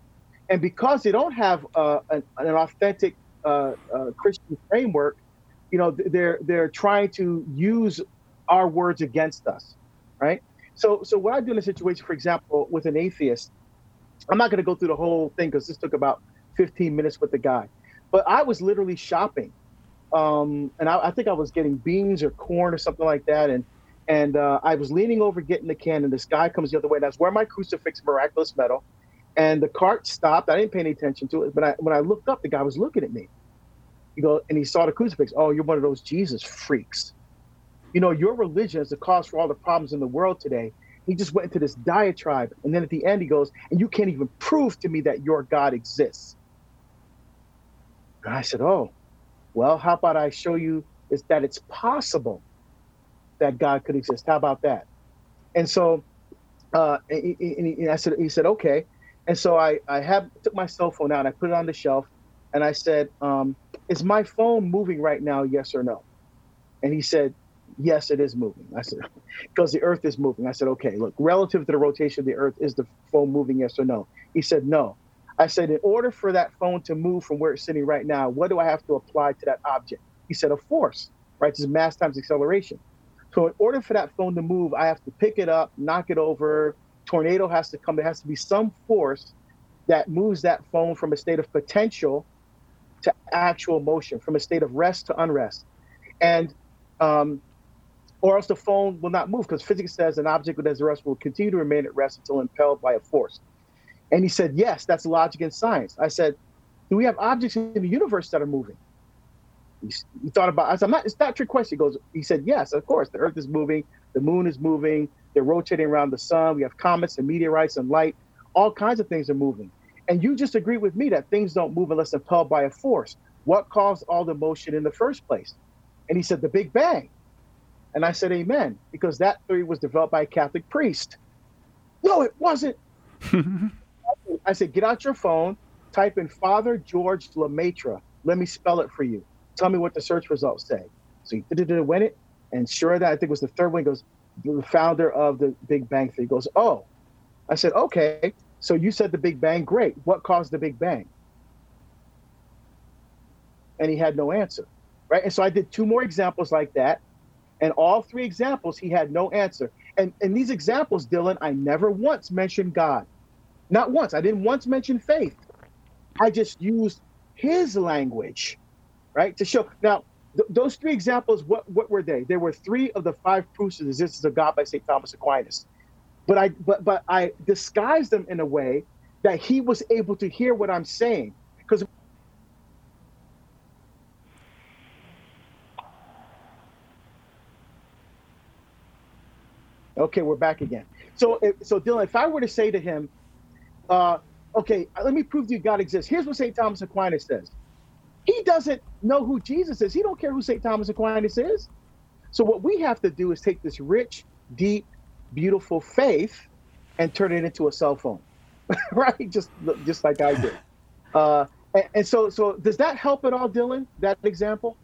And because they don't have uh, an, an authentic uh, uh, Christian framework, you know, they're they're trying to use our words against us, right? So, so what I do in a situation, for example, with an atheist, I'm not going to go through the whole thing because this took about fifteen minutes with the guy, but I was literally shopping, um, and I, I think I was getting beans or corn or something like that, and and uh, I was leaning over getting the can, and this guy comes the other way, and I was wearing my crucifix, miraculous metal, and the cart stopped. I didn't pay any attention to it, but I, when I looked up, the guy was looking at me. He go, and he saw the crucifix. Oh, you're one of those Jesus freaks. You know, your religion is the cause for all the problems in the world today. He just went into this diatribe. And then at the end, he goes, and you can't even prove to me that your God exists. And I said, oh, well, how about I show you is that it's possible that God could exist. How about that? And so uh, and he, and he, and I said, he said, okay. And so I, I have took my cell phone out and I put it on the shelf. And I said, um, is my phone moving right now? Yes or no? And he said, yes, it is moving. I said, because the earth is moving. I said, okay, look, relative to the rotation of the earth, is the phone moving, yes or no? He said, no. I said, in order for that phone to move from where it's sitting right now, what do I have to apply to that object? He said, a force, right? This is mass times acceleration. So in order for that phone to move, I have to pick it up, knock it over, tornado has to come. There has to be some force that moves that phone from a state of potential to actual motion, from a state of rest to unrest. And, um, or else the phone will not move, because physics says an object that is at rest will continue to remain at rest until impelled by a force. And he said, yes, that's logic and science. I said, do we have objects in the universe that are moving? He, he thought about, I said, I'm not, it's not a trick question. He goes, he said, yes, of course. The earth is moving. The moon is moving. They're rotating around the sun. We have comets and meteorites and light. All kinds of things are moving. And you just agreed with me that things don't move unless impelled by a force. What caused all the motion in the first place? And he said, the Big Bang. And I said, amen, because that theory was developed by a Catholic priest. No, it wasn't. I said, get out your phone, type in Father George Lemaitre. Let me spell it for you. Tell me what the search results say. So he did it, went it, and sure that I think it was the third one. He goes, the founder of the Big Bang theory. He goes, oh. I said, okay, so you said the Big Bang. Great. What caused the Big Bang? And he had no answer, right? And so I did two more examples like that. And all three examples, he had no answer. And in these examples, Dylan, I never once mentioned God. Not once. I didn't once mention faith. I just used his language, right, to show. Now, th- those three examples, what, what were they? They were three of the five proofs of the existence of God by Saint Thomas Aquinas. But I, but, but I disguised them in a way that he was able to hear what I'm saying. Because Okay, we're back again. So, so Dylan, if I were to say to him, uh, okay, let me prove to you God exists. Here's what Saint Thomas Aquinas says. He doesn't know who Jesus is. He don't care who Saint Thomas Aquinas is. So what we have to do is take this rich, deep, beautiful faith and turn it into a cell phone, right? Just, just like I did. Uh, and, and so, so does that help at all, Dylan? That example?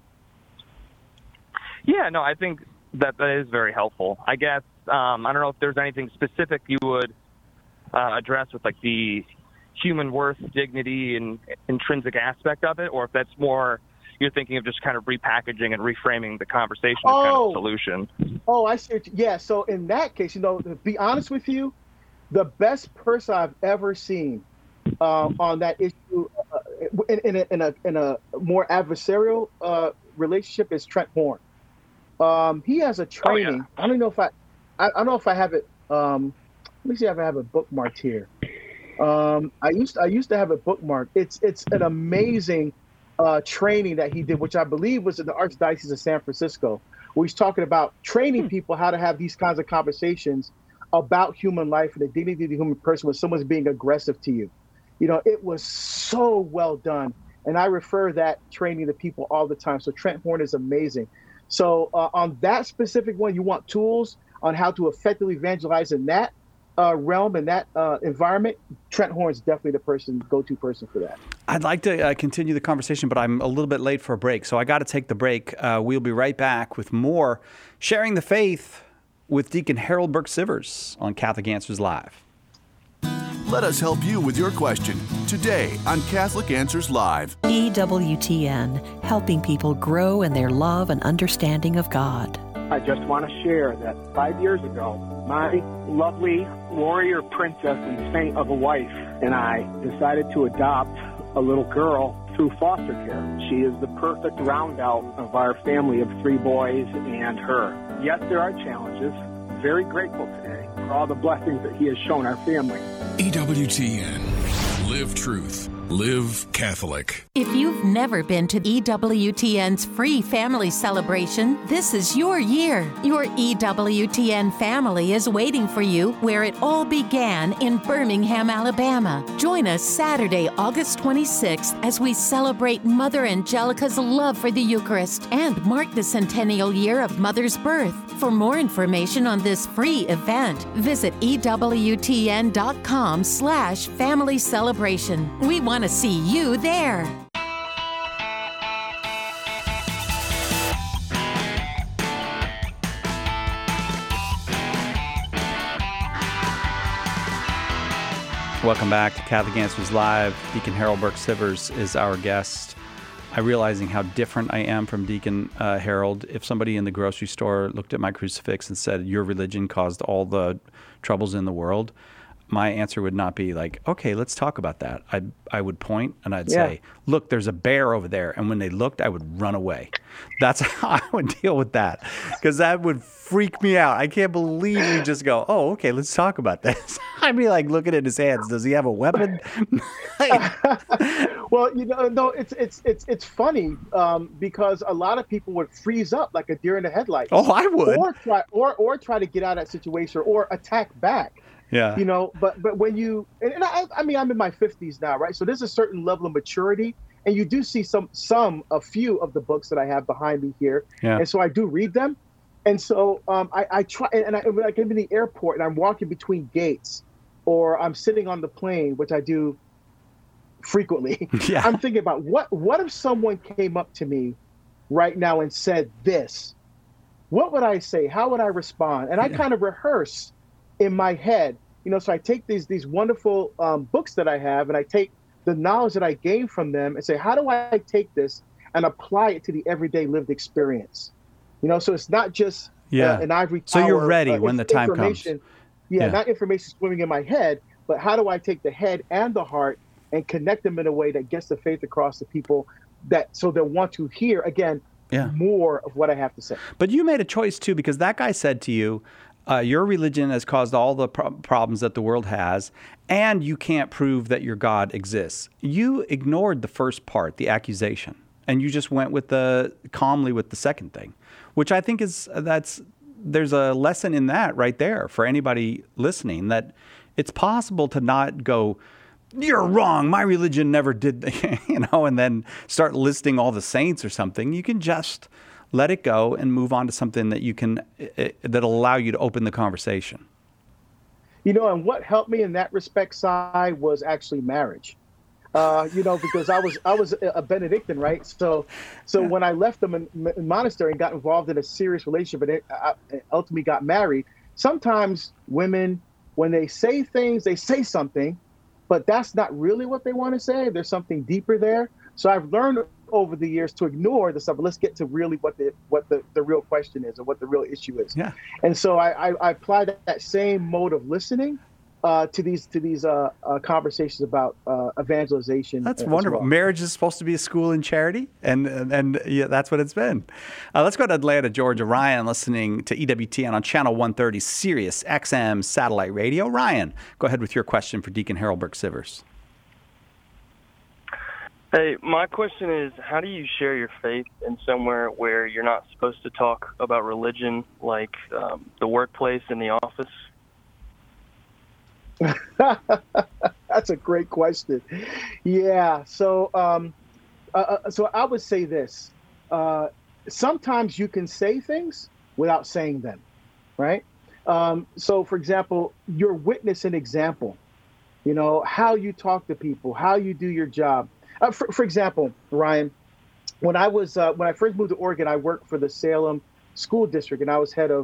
Yeah, no, I think that that is very helpful. I guess um, I don't know if there's anything specific you would uh, address with like the human worth, dignity, and intrinsic aspect of it, or if that's more you're thinking of just kind of repackaging and reframing the conversation as oh. kind of a solution. Oh, I see. Yeah. So in that case, you know, to be honest with you, the best person I've ever seen um, on that issue uh, in, in, a, in a in a more adversarial uh, relationship is Trent Horn. Um, he has a training. Oh, yeah. I don't know if I, I, I don't know if I have it. Um, let me see if I have it bookmarked here. Um, I used I used to have it bookmarked. It's it's an amazing uh, training that he did, which I believe was in the Archdiocese of San Francisco, where he's talking about training people how to have these kinds of conversations about human life and the dignity of the human person when someone's being aggressive to you. You know, it was so well done, and I refer that training to people all the time. So Trent Horn is amazing. So uh, on that specific one, you want tools on how to effectively evangelize in that uh, realm and that uh, environment. Trent Horn is definitely the person, go-to person for that. I'd like to uh, continue the conversation, but I'm a little bit late for a break, so I got to take the break. Uh, we'll be right back with more Sharing the Faith with Deacon Harold Burke-Sivers on Catholic Answers Live. Let us help you with your question today on Catholic Answers Live. E W T N, helping people grow in their love and understanding of God. I just want to share that five years ago, my lovely warrior princess and saint of a wife and I decided to adopt a little girl through foster care. She is the perfect round out of our family of three boys and her. Yes, there are challenges. Very grateful today for all the blessings that he has shown our family. E W T N. Live truth. Live Catholic. If you've never been to E W T N's free family celebration, this is your year. Your E W T N family is waiting for you where it all began in Birmingham, Alabama. Join us Saturday, August twenty-sixth, as we celebrate Mother Angelica's love for the Eucharist and mark the centennial year of Mother's birth. For more information on this free event, visit ewtn.com slash family celebration. We want to see you there. Welcome back to Catholic Answers Live. Deacon Harold Burke-Sivers is our guest. I'm realizing how different I am from Deacon uh, Harold. If somebody in the grocery store looked at my crucifix and said, your religion caused all the troubles in the world, my answer would not be like, okay, let's talk about that. I I would point and I'd Yeah. say, look, there's a bear over there. And when they looked, I would run away. That's how I would deal with that, because that would freak me out. I can't believe you just go, oh, okay, let's talk about this. I'd be like looking at his hands. Does he have a weapon? Well, you know, no, it's it's it's it's funny um, because a lot of people would freeze up like a deer in the headlights. Oh, I would. Or try or or try to get out of that situation or attack back. Yeah. You know, but but when you and, and I I mean I'm in my fifties now, right? So there's a certain level of maturity, and you do see some some a few of the books that I have behind me here, Yeah. and so I do read them, and so um, I I try and I like I'm in the airport and I'm walking between gates, or I'm sitting on the plane, which I do frequently. Yeah. I'm thinking about what what if someone came up to me right now and said this, what would I say? How would I respond? And I Yeah. kind of rehearse in my head, you know, so I take these these wonderful um, books that I have and I take the knowledge that I gain from them and say, how do I take this and apply it to the everyday lived experience? You know, so it's not just Yeah. uh, an ivory So tower. you're ready uh, when the time comes. information. Yeah, Yeah. not information swimming in my head, but how do I take the head and the heart and connect them in a way that gets the faith across to people that so they'll want to hear, again, Yeah. more of what I have to say. But you made a choice too, because that guy said to you, uh, your religion has caused all the pro- problems that the world has, and you can't prove that your God exists. You ignored the first part, the accusation, and you just went with the calmly with the second thing, which I think is that's there's a lesson in that right there for anybody listening, that it's possible to not go, you're wrong, my religion never did, you know, and then start listing all the saints or something. You can just let it go and move on to something that you can, that'll allow you to open the conversation. You know, and what helped me in that respect, Si, was actually marriage. Uh, you know, because I was I was a Benedictine, right? So, so when I left the mon- monastery and got involved in a serious relationship and I ultimately got married, sometimes women, when they say things, they say something, but that's not really what they want to say. There's something deeper there. So I've learned over the years to ignore the stuff. But let's get to really what the what the, the real question is or what the real issue is. Yeah. And so I, I, I apply that, that same mode of listening uh, to these to these uh, uh, conversations about uh, evangelization. That's as wonderful. well. Marriage is supposed to be a school in charity, and and, and yeah, that's what it's been. Uh, let's go to Atlanta, Georgia. Ryan, listening to E W T N on Channel one thirty, Sirius X M Satellite Radio. Ryan, go ahead with your question for Deacon Harold Burke-Sivers. Hey, my question is, how do you share your faith in somewhere where you're not supposed to talk about religion, like um, the workplace and the office? That's a great question. Yeah. So, um, uh, so I would say this: uh, sometimes you can say things without saying them, right? Um, so, for example, your witness and example. You know, how you talk to people, how you do your job. Uh, for, for example, Ryan, when I was uh, when I first moved to Oregon, I worked for the Salem School District, and I was head of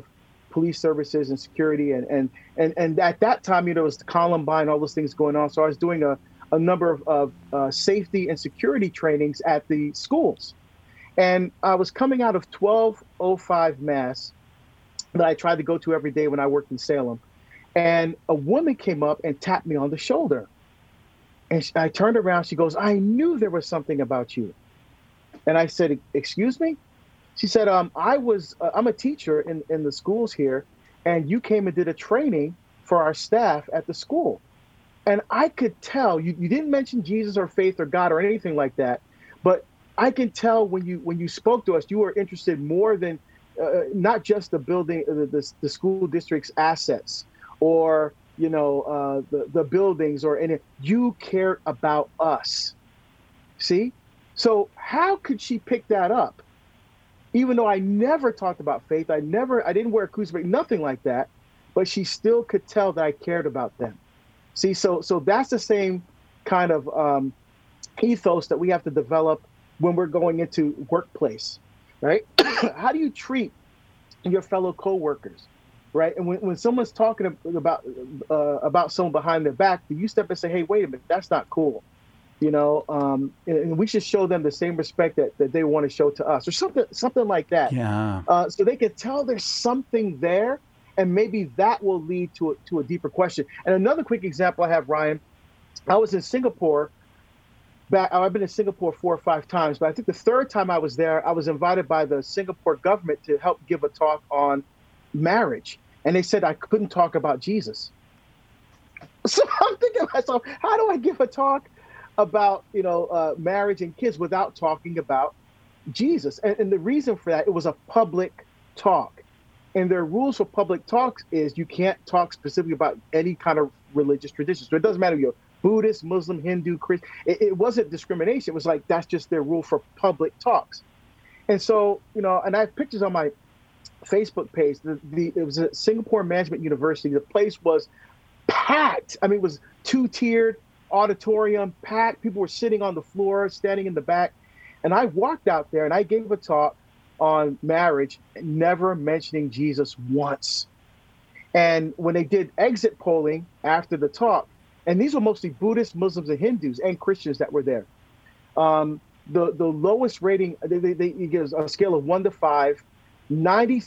police services and security. And, and, and, and at that time, you know, it was Columbine, all those things going on. So I was doing a, a number of, of uh, safety and security trainings at the schools. And I was coming out of twelve oh five Mass that I tried to go to every day when I worked in Salem. And a woman came up and tapped me on the shoulder. And she, I turned around, she goes, I knew there was something about you. And I said, excuse me? She said, um, I was, uh, I'm a teacher in, in the schools here, and you came and did a training for our staff at the school. And I could tell, you, you didn't mention Jesus or faith or God or anything like that, but I can tell when you when you spoke to us, you were interested more than uh, not just the building, uh, the, the school district's assets or, you know, uh, the, the buildings or any, you cared about us. See? So how could she pick that up? Even though I never talked about faith, I never, I didn't wear a crucifix, nothing like that, but she still could tell that I cared about them. See, so so that's the same kind of um, ethos that we have to develop when we're going into workplace, right? How do you treat your fellow coworkers, right? And when, when someone's talking about uh, about someone behind their back, do you step and say, hey, wait a minute, that's not cool? You know, um, and we should show them the same respect that, that they want to show to us or something something like that. Yeah. Uh, so they can tell there's something there, and maybe that will lead to a, to a deeper question. And another quick example I have, Ryan, I was in Singapore. Back, I've been in Singapore four or five times, but I think the third time I was there, I was invited by the Singapore government to help give a talk on marriage. And they said I couldn't talk about Jesus. So I'm thinking to myself, how do I give a talk about, you know, uh, marriage and kids without talking about Jesus? And, and the reason for that, it was a public talk. And their rules for public talks is you can't talk specifically about any kind of religious tradition. So it doesn't matter if you're Buddhist, Muslim, Hindu, Christian. It, it wasn't discrimination. It was like, that's just their rule for public talks. And so, you know, and I have pictures on my Facebook page. The, the it was at Singapore Management University. The place was packed. I mean, it was two-tiered auditorium, packed. People were sitting on the floor, standing in the back. And I walked out there and I gave a talk on marriage, never mentioning Jesus once. And when they did exit polling after the talk, and these were mostly Buddhists, Muslims, and Hindus, and Christians that were there. Um, the the lowest rating, they, they, they give a scale of one to five, ninety.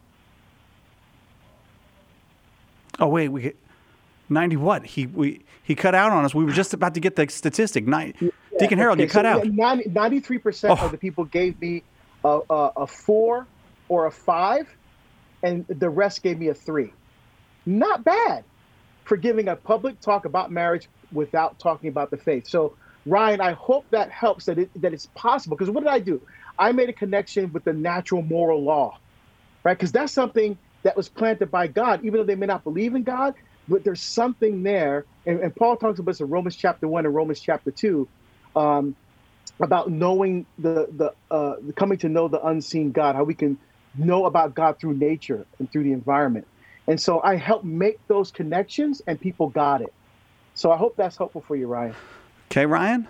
Oh wait, we ninety what? He we he cut out on us. We were just about to get the statistic. Nine, yeah, Deacon Harold, okay, you cut so out. ninety-three percent oh. of the people gave me a, a, a four or a five, and the rest gave me a three. Not bad for giving a public talk about marriage without talking about the faith. So, Ryan, I hope that helps, that it, that it's possible. Because what did I do? I made a connection with the natural moral law, right? Because that's something that was planted by God, even though they may not believe in God, but there's something there. And, and Paul talks about this in Romans chapter one and Romans chapter two, um, about knowing the, the uh, coming to know the unseen God, how we can know about God through nature and through the environment. And so I helped make those connections, and people got it. So I hope that's helpful for you, Ryan. Okay, Ryan?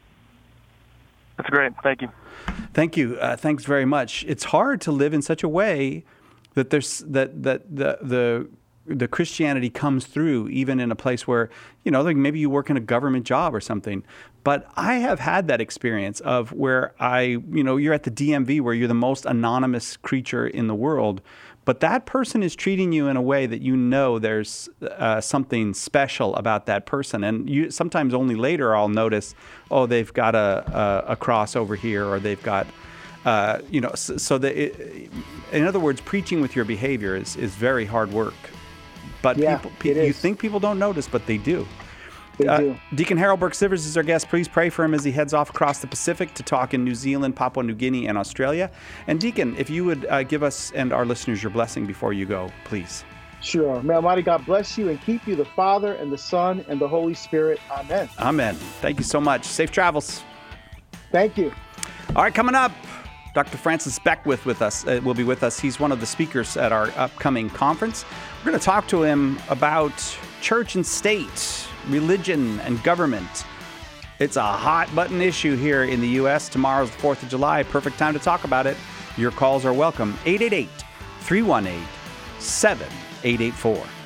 That's great. Thank you. Thank you. Uh, thanks very much. It's hard to live in such a way that there's that that the the the Christianity comes through, even in a place where, you know, like maybe you work in a government job or something. But I have had that experience of where I, you know, you're at the D M V where you're the most anonymous creature in the world, but that person is treating you in a way that you know there's uh, something special about that person. And you sometimes only later I'll notice, oh, they've got a, a, a cross over here, or they've got, uh, you know, so, so that it, in other words, preaching with your behavior is, is very hard work. But yeah, people, pe- you think people don't notice, but they do. They uh, do. Deacon Harold Burke-Sivers is our guest. Please pray for him as he heads off across the Pacific to talk in New Zealand, Papua New Guinea, and Australia. And Deacon, if you would uh, give us and our listeners your blessing before you go, please. Sure. May Almighty God bless you and keep you, the Father and the Son and the Holy Spirit. Amen. Amen. Thank you so much. Safe travels. Thank you. All right, coming up, Doctor Francis Beckwith with us uh, will be with us. He's one of the speakers at our upcoming conference. We're going to talk to him about church and state, religion and government. It's a hot button issue here in the U S. Tomorrow's the fourth of July. Perfect time to talk about it. Your calls are welcome. eight eight eight, three one eight, seven eight eight four.